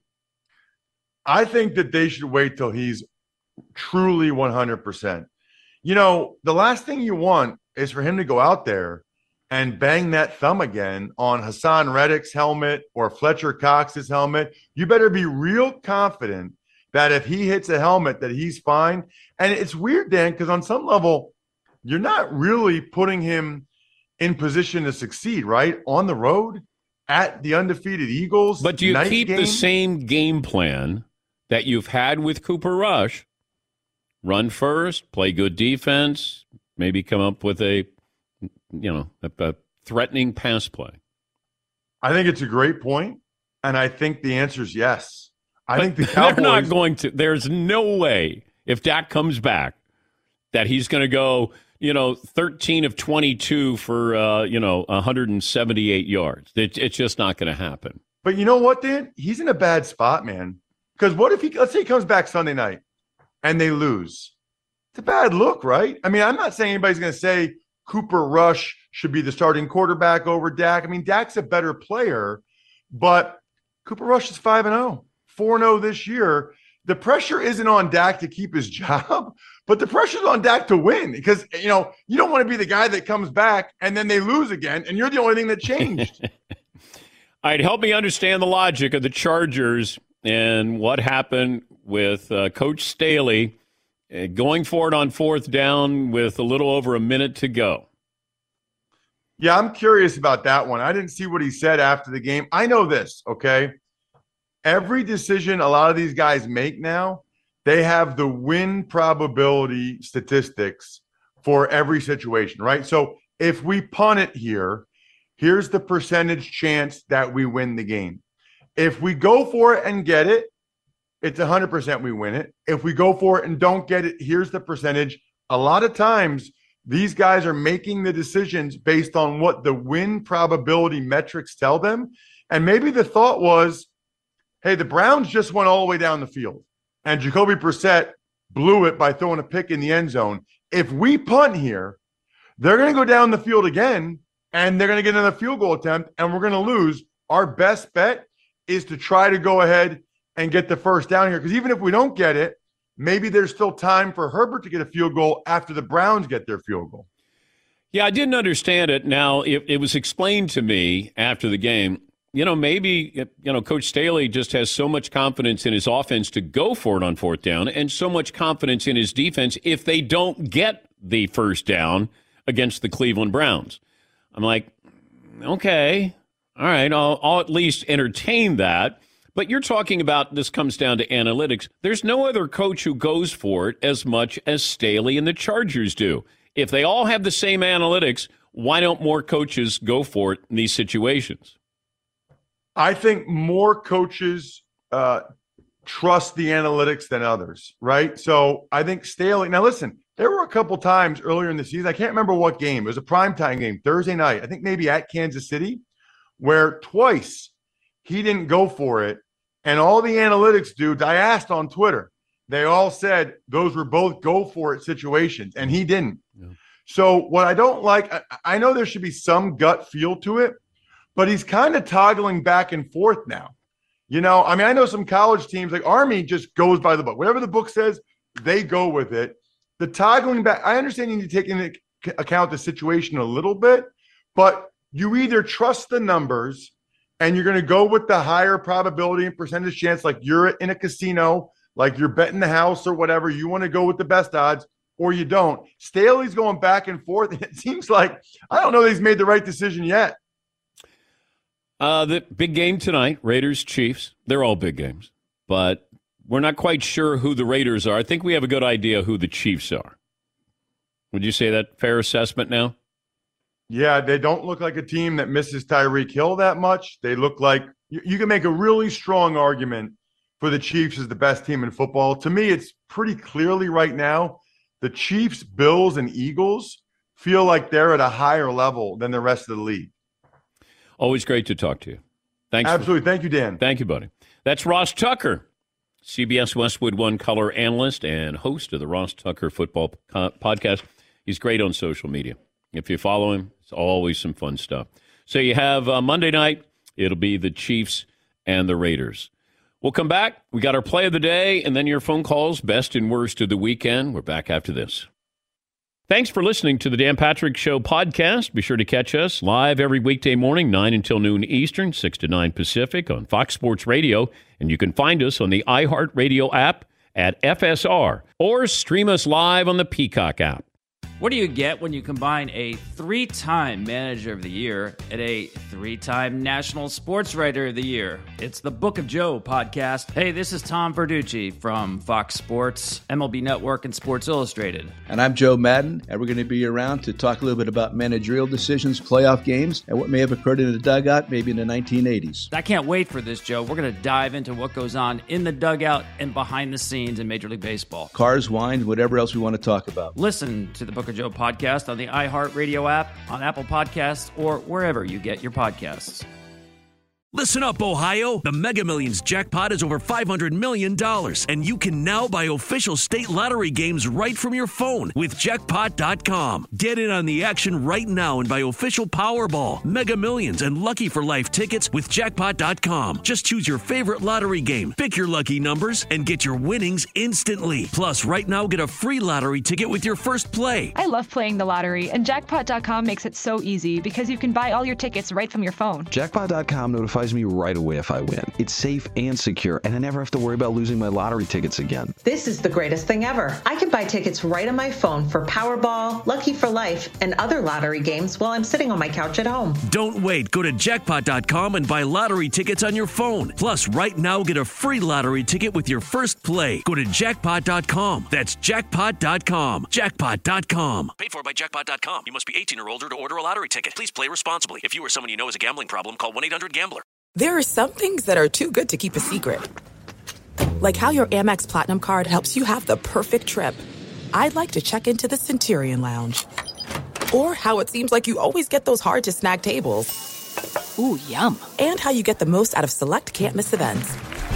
I think that they should wait till he's truly one hundred percent. You know, the last thing you want is for him to go out there and bang that thumb again on Hassan Reddick's helmet or Fletcher Cox's helmet. You better be real confident that if he hits a helmet that he's fine. And it's weird, Dan, because on some level, you're not really putting him in position to succeed, right? On the road at the undefeated Eagles. But do you keep game? the same game plan that you've had with Cooper Rush? Run first, play good defense, maybe come up with a, you know, a, a threatening pass play. I think it's a great point, and I think the answer is yes. I but think the Cowboys... They're not going to. There's no way, if Dak comes back, that he's going to go, you know, thirteen of twenty-two for, uh, you know, one hundred seventy-eight yards. It, it's just not going to happen. But you know what, Dan? He's in a bad spot, man. Because what if he, let's say he comes back Sunday night and they lose? It's a bad look, right? I mean, I'm not saying anybody's going to say Cooper Rush should be the starting quarterback over Dak. I mean, Dak's a better player, but Cooper Rush is five and oh, four and oh this year. The pressure isn't on Dak to keep his job, but the pressure's on Dak to win because, you know, you don't want to be the guy that comes back and then they lose again, and you're the only thing that changed. All right, help me understand the logic of the Chargers and what happened with uh, Coach Staley uh, going for it on fourth down with a little over a minute to go. Yeah, I'm curious about that one. I didn't see what he said after the game. I know this, okay? Every decision a lot of these guys make now, they have the win probability statistics for every situation, right? So if we punt it here, here's the percentage chance that we win the game. If we go for it and get it, it's one hundred percent we win it. If we go for it and don't get it, here's the percentage, a lot of times these guys are making the decisions based on what the win probability metrics tell them. And maybe the thought was, hey, the Browns just went all the way down the field, and Jacoby Brissett blew it by throwing a pick in the end zone. If we punt here, they're going to go down the field again, and they're going to get another field goal attempt, and we're going to lose. Our best bet is to try to go ahead and get the first down here, because even if we don't get it, maybe there's still time for Herbert to get a field goal after the Browns get their field goal. Yeah, I didn't understand it. Now, it, it was explained to me after the game. You know, maybe, you know, Coach Staley just has so much confidence in his offense to go for it on fourth down and so much confidence in his defense if they don't get the first down against the Cleveland Browns. I'm like, okay, all right, I'll, I'll at least entertain that. But you're talking about this comes down to analytics. There's no other coach who goes for it as much as Staley and the Chargers do. If they all have the same analytics, why don't more coaches go for it in these situations? I think more coaches uh, trust the analytics than others, right? So I think Staley – now, listen, there were a couple times earlier in the season – I can't remember what game. It was a primetime game, Thursday night, I think maybe at Kansas City, where twice he didn't go for it. And all the analytics dudes, I asked on Twitter, they all said those were both go-for-it situations, and he didn't. Yeah. So what I don't like I, – I know there should be some gut feel to it, but he's kind of toggling back and forth now. You know, I mean, I know some college teams like Army just goes by the book. Whatever the book says, they go with it. The toggling back, I understand you need to take into account the situation a little bit, but you either trust the numbers and you're going to go with the higher probability and percentage chance, like you're in a casino, like you're betting the house or whatever. You want to go with the best odds, or you don't. Staley's going back and forth. And it seems like, I don't know that he's made the right decision yet. Uh, the big game tonight, Raiders-Chiefs. They're all big games, but we're not quite sure who the Raiders are. I think we have a good idea who the Chiefs are. Would you say that fair assessment now? Yeah, they don't look like a team that misses Tyreek Hill that much. They look like you, you can make a really strong argument for the Chiefs as the best team in football. To me, it's pretty clearly right now the Chiefs, Bills, and Eagles feel like they're at a higher level than the rest of the league. Always great to talk to you. Thanks. Absolutely. For, Thank you, Dan. Thank you, buddy. That's Ross Tucker, C B S Westwood One color analyst and host of the Ross Tucker Football Podcast. He's great on social media. If you follow him, it's always some fun stuff. So you have uh, Monday night. It'll be the Chiefs and the Raiders. We'll come back. We got our play of the day and then your phone calls, best and worst of the weekend. We're back after this. Thanks for listening to the Dan Patrick Show podcast. Be sure to catch us live every weekday morning, nine until noon Eastern, six to nine Pacific on Fox Sports Radio. And you can find us on the iHeartRadio app at F S R or stream us live on the Peacock app. What do you get when you combine a three-time Manager of the Year and a three-time National Sports Writer of the Year? It's the Book of Joe podcast. Hey, this is Tom Verducci from Fox Sports, M L B Network, and Sports Illustrated. And I'm Joe Madden, and we're going to be around to talk a little bit about managerial decisions, playoff games, and what may have occurred in the dugout maybe in the nineteen eighties. I can't wait for this, Joe. We're going to dive into what goes on in the dugout and behind the scenes in Major League Baseball. Cars, wine, whatever else we want to talk about. Listen to the Book of Joe podcast on the iHeartRadio app, on Apple Podcasts, or wherever you get your podcasts. Listen up, Ohio. The Mega Millions jackpot is over five hundred million dollars, and you can now buy official state lottery games right from your phone with jackpot dot com. Get in on the action right now and buy official Powerball, Mega Millions, and Lucky for Life tickets with jackpot dot com. Just choose your favorite lottery game, pick your lucky numbers, and get your winnings instantly. Plus, right now, get a free lottery ticket with your first play. I love playing the lottery, and jackpot dot com makes it so easy because you can buy all your tickets right from your phone. jackpot dot com notifies me right away if I win. It's safe and secure, and I never have to worry about losing my lottery tickets again. This is the greatest thing ever. I can buy tickets right on my phone for Powerball, Lucky for Life, and other lottery games while I'm sitting on my couch at home. Don't wait. Go to jackpot dot com and buy lottery tickets on your phone. Plus, right now, get a free lottery ticket with your first play. Go to jackpot dot com. That's jackpot dot com. jackpot dot com. Paid for by jackpot dot com. You must be eighteen or older to order a lottery ticket. Please play responsibly. If you or someone you know has a gambling problem, call one eight hundred gambler. There are some things that are too good to keep a secret. Like how your Amex Platinum card helps you have the perfect trip. I'd like to check into the Centurion Lounge. Or how it seems like you always get those hard-to-snag tables. Ooh, yum. And how you get the most out of select can't-miss events.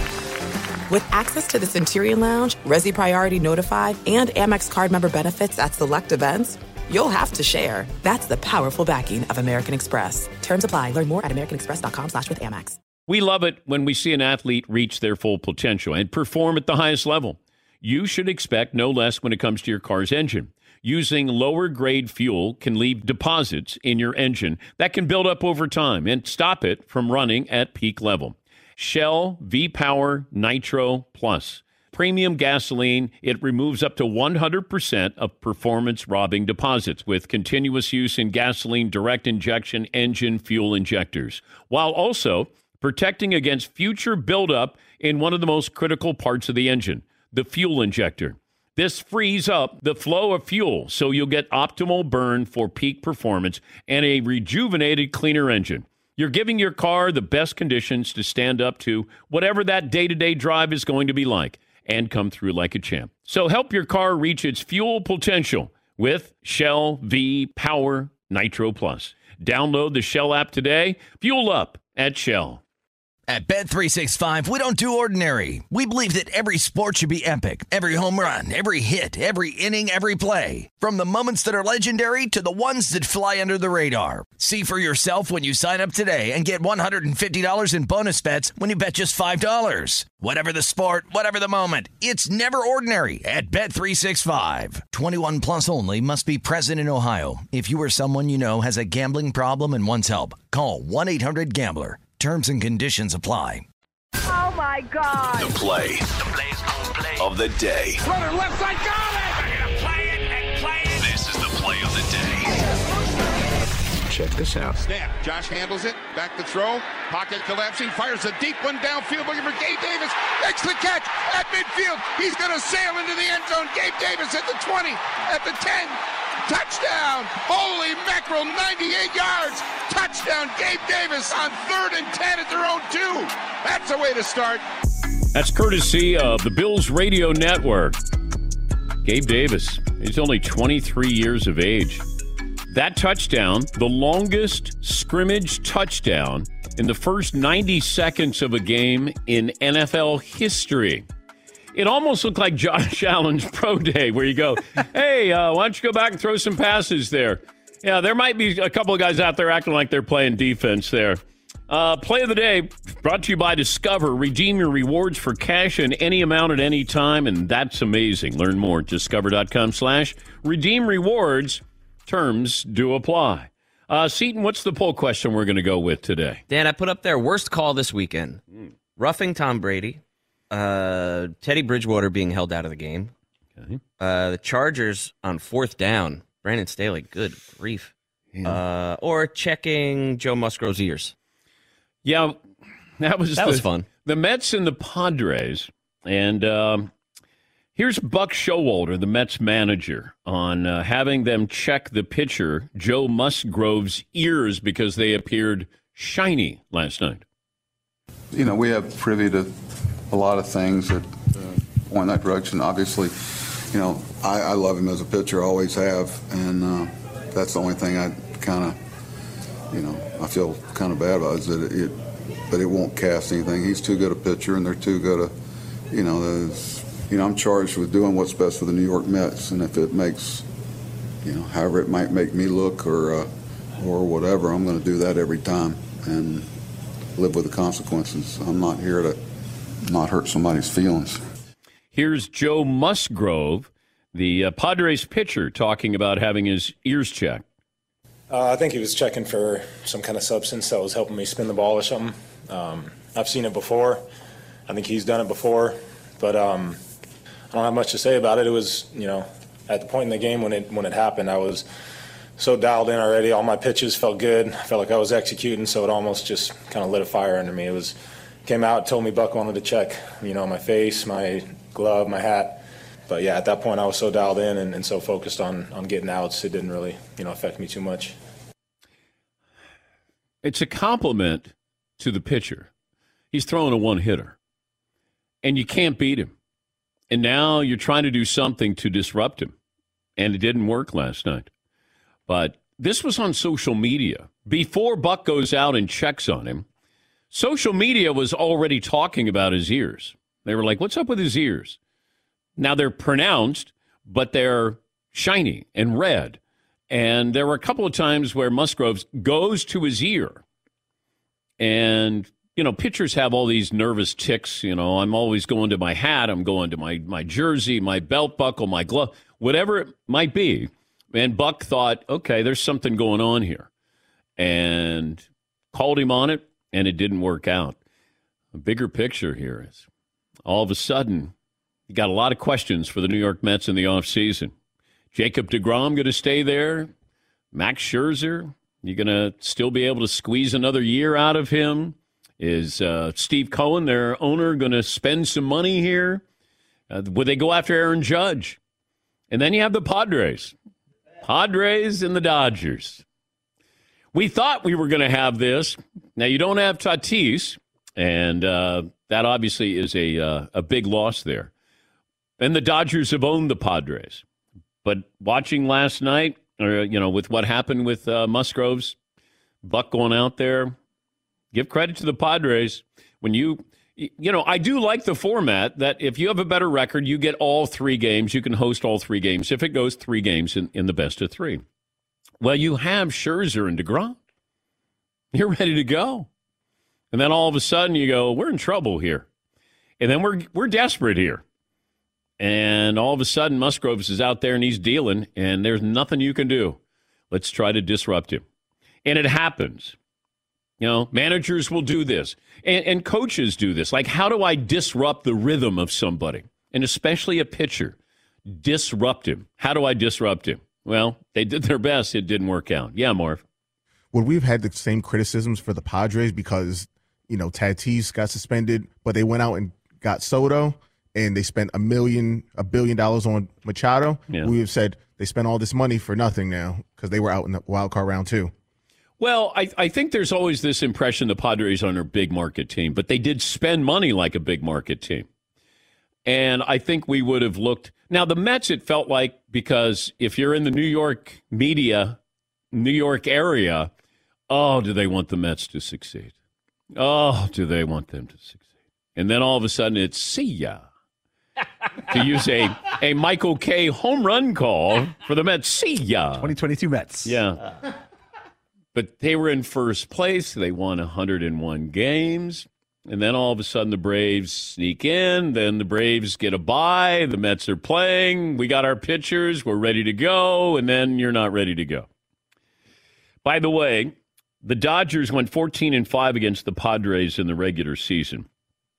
With access to the Centurion Lounge, Resi Priority Notified, and Amex card member benefits at select events, you'll have to share. That's the powerful backing of American Express. Terms apply. Learn more at americanexpress.com slash with Amex. We love it when we see an athlete reach their full potential and perform at the highest level. You should expect no less when it comes to your car's engine. Using lower-grade fuel can leave deposits in your engine that can build up over time and stop it from running at peak level. Shell V-Power Nitro Plus. Premium gasoline, it removes up to one hundred percent of performance-robbing deposits with continuous use in gasoline direct injection engine fuel injectors, while also protecting against future buildup in one of the most critical parts of the engine, the fuel injector. This frees up the flow of fuel so you'll get optimal burn for peak performance and a rejuvenated, cleaner engine. You're giving your car the best conditions to stand up to whatever that day-to-day drive is going to be like and come through like a champ. So help your car reach its fuel potential with Shell V-Power Nitro Plus. Download the Shell app today. Fuel up at Shell. At Bet three sixty-five, we don't do ordinary. We believe that every sport should be epic. Every home run, every hit, every inning, every play. From the moments that are legendary to the ones that fly under the radar. See for yourself when you sign up today and get one hundred fifty dollars in bonus bets when you bet just five dollars. Whatever the sport, whatever the moment, it's never ordinary at Bet three sixty-five. twenty-one plus only. Must be present in Ohio. If you or someone you know has a gambling problem and wants help, call one eight hundred gambler. Terms and conditions apply. Oh, my God. The play, the play's gonna play of the day. Runner left side, got it! They're going to play it and play it. This is the play of the day. Check this out. Snap. Josh handles it. Back to throw. Pocket collapsing. Fires a deep one downfield. Looking for Gabe Davis. Makes the catch at midfield. He's going to sail into the end zone. Gabe Davis at the twenty. At the ten. Touchdown! Holy mackerel, ninety-eight yards! Touchdown, Gabe Davis on third and ten at their own two. That's a way to start. That's courtesy of the Bills Radio Network. Gabe Davis, he's only twenty-three years of age. That touchdown, the longest scrimmage touchdown in the first ninety seconds of a game in N F L history. It almost looked like Josh Allen's pro day where you go, hey, uh, why don't you go back and throw some passes there? Yeah, there might be a couple of guys out there acting like they're playing defense there. Uh, play of the day brought to you by Discover. Redeem your rewards for cash in any amount at any time, and that's amazing. Learn more at discover.com slash redeem rewards. Terms do apply. Uh, Seton, what's the poll question we're going to go with today? Dan, I put up there worst call this weekend. Mm. Roughing Tom Brady. Uh, Teddy Bridgewater being held out of the game. Okay. Uh, the Chargers on fourth down. Brandon Staley, good grief. Yeah. Uh, or checking Joe Musgrove's ears. Yeah, that was that the, was fun. The Mets and the Padres, and um, here's Buck Showalter, the Mets manager, on uh, having them check the pitcher Joe Musgrove's ears because they appeared shiny last night. You know, we have privy to a lot of things that uh, point in that direction. Obviously, you know, I, I love him as a pitcher, always have, and uh, that's the only thing I kind of, you know, I feel kind of bad about is that it, but it won't cast anything. He's too good a pitcher, and they're too good a, you know, there's, you know, I'm charged with doing what's best for the New York Mets, and if it makes, you know, however it might make me look or uh, or whatever, I'm going to do that every time and live with the consequences. I'm not here to not hurt somebody's feelings. Here's Joe Musgrove, the uh, Padres pitcher, talking about having his ears checked. Uh, I think he was checking for some kind of substance that was helping me spin the ball or something. Um, I've seen it before. I think he's done it before. But um, I don't have much to say about it. It was, you know, at the point in the game when it when it happened, I was so dialed in already. All my pitches felt good. I felt like I was executing, so it almost just kind of lit a fire under me. It was came out, told me Buck wanted to check, you know, my face, my glove, my hat. But, yeah, at that point I was so dialed in and, and so focused on, on getting outs, it didn't really, you know, affect me too much. It's a compliment to the pitcher. He's throwing a one-hitter, and you can't beat him. And now you're trying to do something to disrupt him. and it didn't work last night. But this was on social media. Before Buck goes out and checks on him, social media was already talking about his ears. They were like, what's up with his ears? Now, they're pronounced, but they're shiny and red. And there were a couple of times where Musgroves goes to his ear. And, you know, pitchers have all these nervous tics. You know, I'm always going to my hat. I'm going to my, my jersey, my belt buckle, my glove, whatever it might be. And Buck thought, okay, there's something going on here. And called him on it, and it didn't work out. A bigger picture here is all of a sudden, you got a lot of questions for the New York Mets in the offseason. Jacob deGrom going to stay there? Max Scherzer, you going to still be able to squeeze another year out of him? Is uh, Steve Cohen, their owner, going to spend some money here? Uh, would they go after Aaron Judge? And then you have the Padres. Padres and the Dodgers. We thought we were going to have this. Now, you don't have Tatis, and uh, that obviously is a uh, a big loss there. And the Dodgers have owned the Padres. But watching last night, or you know, with what happened with uh, Musgroves, Buck going out there, give credit to the Padres. When you, you know, I do like the format that if you have a better record, you get all three games. You can host all three games if it goes three games in, in the best of three. Well, you have Scherzer and deGrom. You're ready to go. And then all of a sudden you go, we're in trouble here. And then we're we're desperate here. And all of a sudden, Musgroves is out there and he's dealing, and there's nothing you can do. Let's try to disrupt him. And it happens. You know, managers will do this, and, and coaches do this. Like, how do I disrupt the rhythm of somebody, and especially a pitcher? Disrupt him. How do I disrupt him? Well, they did their best. It didn't work out. Yeah, Marv. Would we have had the same criticisms for the Padres because, you know, Tatis got suspended, but they went out and got Soto? And they spent a million, a billion dollars on Machado, yeah. We have said they spent all this money for nothing now because they were out in the wild card round two. Well, I, I think there's always this impression the Padres are a big market team, but they did spend money like a big market team. And I think we would have looked. Now, the Mets, it felt like, because if you're in the New York media, New York area, oh, do they want the Mets to succeed? Oh, do they want them to succeed? And then all of a sudden it's see ya. To use a, a Michael Kay home run call for the Mets. See ya. twenty twenty-two Mets. Yeah. But they were in first place. They won one hundred one games. And then all of a sudden the Braves sneak in. Then the Braves get a bye. The Mets are playing. We got our pitchers. We're ready to go. And then you're not ready to go. By the way, the Dodgers went fourteen and five against the Padres in the regular season.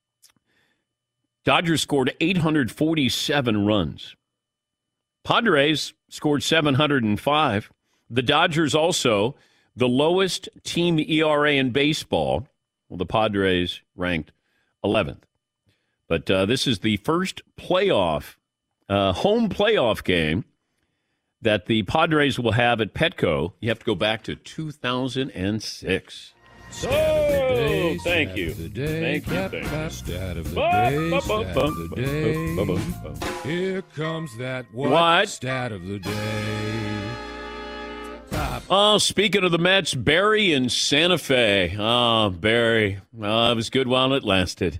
Dodgers scored eight hundred forty-seven runs. Padres scored seven hundred five. The Dodgers also, the lowest team E R A in baseball. Well, the Padres ranked eleventh. But uh, this is the first playoff, uh, home playoff game that the Padres will have at Petco. You have to go back to two thousand six. Oh, thank you. Thank you. Thank you. Stat of the day, stat of the day. Here comes that what, what? Stat of the day. Oh, speaking of the Mets, Barry in Santa Fe. Oh, Barry. Oh, it was good while it lasted.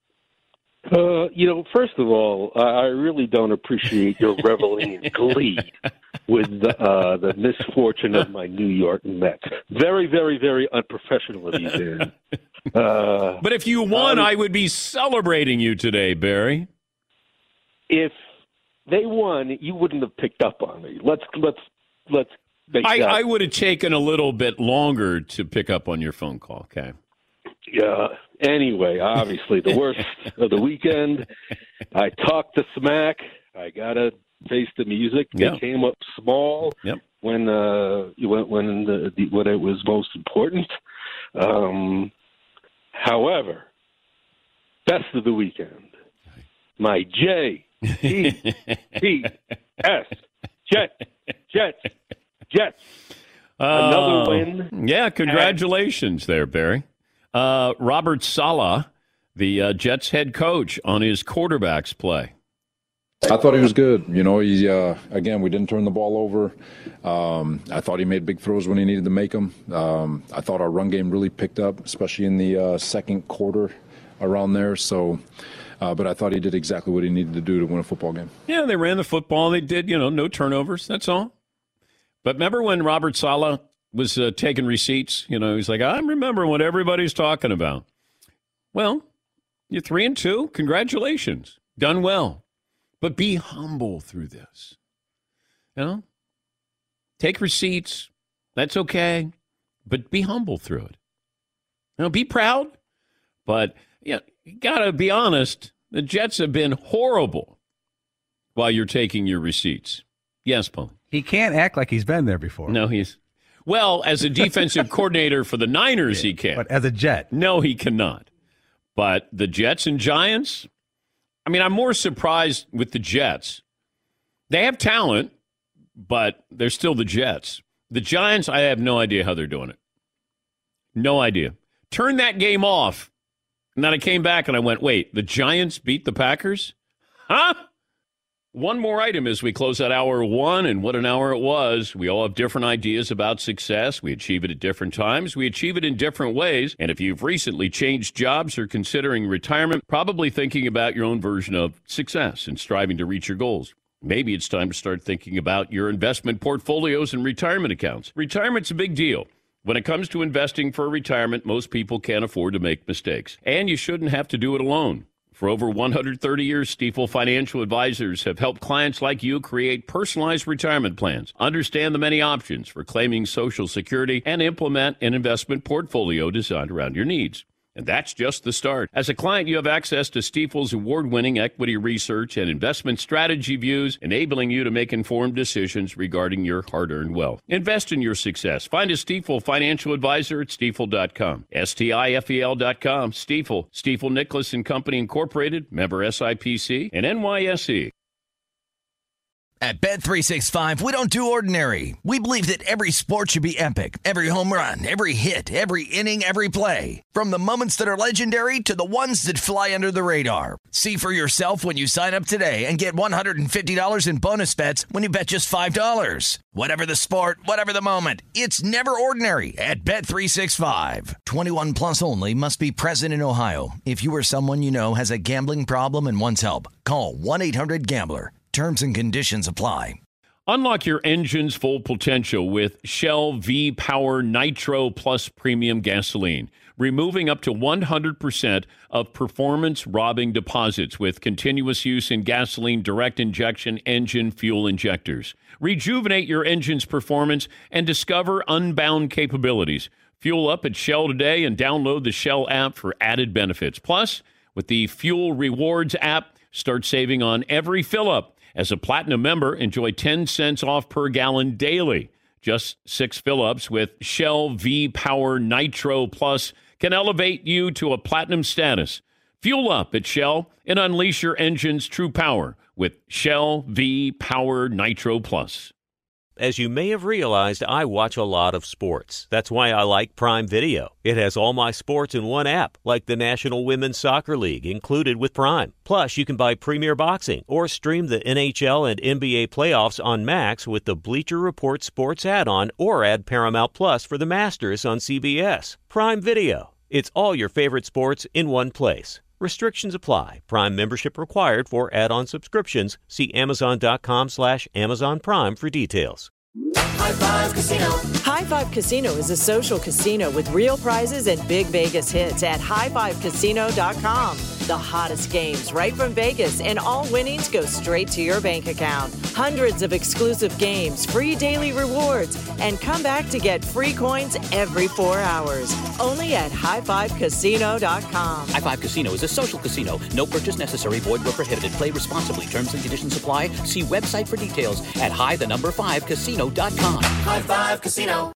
Uh, you know, first of all, I really don't appreciate your reveling in glee with uh, the misfortune of my New York Mets. Very, very, very unprofessional of you, Dan. Uh, but if you won, um, I would be celebrating you today, Barry. If they won, you wouldn't have picked up on me. Let's let's let's. Make I, that. I would have taken a little bit longer to pick up on your phone call. Okay. Yeah. Anyway, obviously the worst of the weekend. I talked to smack. I got to face the music. Yep. It came up small yep. when uh, when when, the, the, when it was most important. Um, however, best of the weekend. My J E T S Jets Jets Jets. Another uh, win. Yeah, congratulations there, Barry. Uh, Robert Saleh, the uh, Jets head coach, on his quarterback's play. I thought he was good. You know, he, uh, again, we didn't turn the ball over. Um, I thought he made big throws when he needed to make them. Um, I thought our run game really picked up, especially in the uh, second quarter around there. So, uh, but I thought he did exactly what he needed to do to win a football game. Yeah, they ran the football. They did, you know, no turnovers. That's all. But remember when Robert Saleh was uh, taking receipts? You know, he's like, I remember what everybody's talking about. Well, you're three and two. Congratulations. Done well. But be humble through this. You know? Take receipts. That's okay. But be humble through it. You know, be proud. But, you know, you got to be honest. The Jets have been horrible while you're taking your receipts. Yes, Paul. He can't act like he's been there before. No, he's... Well, as a defensive coordinator for the Niners, yeah, he can. But as a Jet. No, he cannot. But the Jets and Giants... I mean, I'm more surprised with the Jets. They have talent, but they're still the Jets. The Giants, I have no idea how they're doing it. No idea. Turn that game off. And then I came back and I went, wait, the Giants beat the Packers? Huh? One more item as we close out hour one, and what an hour it was. We all have different ideas about success. We achieve it at different times. We achieve it in different ways. And if you've recently changed jobs or considering retirement, probably thinking about your own version of success and striving to reach your goals. Maybe it's time to start thinking about your investment portfolios and retirement accounts. Retirement's a big deal. When it comes to investing for retirement, most people can't afford to make mistakes. And you shouldn't have to do it alone. For over one hundred thirty years, Stifel Financial Advisors have helped clients like you create personalized retirement plans, understand the many options for claiming Social Security, and implement an investment portfolio designed around your needs. And that's just the start. As a client, you have access to Stifel's award-winning equity research and investment strategy views, enabling you to make informed decisions regarding your hard-earned wealth. Invest in your success. Find a Stifel financial advisor at stifel dot com. S T I F E L dot com. Stifel. Stifel Nicholas and Company Incorporated. Member S I P C and N Y S E. At Bet three sixty-five, we don't do ordinary. We believe that every sport should be epic. Every home run, every hit, every inning, every play. From the moments that are legendary to the ones that fly under the radar. See for yourself when you sign up today and get one hundred fifty dollars in bonus bets when you bet just five dollars. Whatever the sport, whatever the moment, it's never ordinary at Bet three sixty-five. twenty-one plus only. Must be present in Ohio. If you or someone you know has a gambling problem and wants help, call one eight hundred gambler. Terms and conditions apply. Unlock your engine's full potential with Shell V-Power Nitro Plus Premium Gasoline, removing up to one hundred percent of performance-robbing deposits with continuous use in gasoline direct injection engine fuel injectors. Rejuvenate your engine's performance and discover unbound capabilities. Fuel up at Shell today and download the Shell app for added benefits. Plus, with the Fuel Rewards app, start saving on every fill-up. As a Platinum member, enjoy ten cents off per gallon daily. Just six fill-ups with Shell V-Power Nitro Plus can elevate you to a Platinum status. Fuel up at Shell and unleash your engine's true power with Shell V-Power Nitro Plus. As you may have realized, I watch a lot of sports. That's why I like Prime Video. It has all my sports in one app, like the National Women's Soccer League, included with Prime. Plus, you can buy Premier Boxing or stream the N H L and N B A playoffs on Max with the Bleacher Report Sports add-on, or add Paramount Plus for the Masters on C B S. Prime Video. It's all your favorite sports in one place. Restrictions apply. Prime membership required for add-on subscriptions. See Amazon.com slash Amazon Prime for details. High Five Casino. High Five Casino is a social casino with real prizes and big Vegas hits at high five casino dot com. The hottest games right from Vegas, and all winnings go straight to your bank account. Hundreds of exclusive games, free daily rewards, and come back to get free coins every four hours. Only at high five casino dot com. High Five Casino is a social casino. No purchase necessary. Void where prohibited. Play responsibly. Terms and conditions apply. See website for details at high the number five casino dot com. High Five Casino.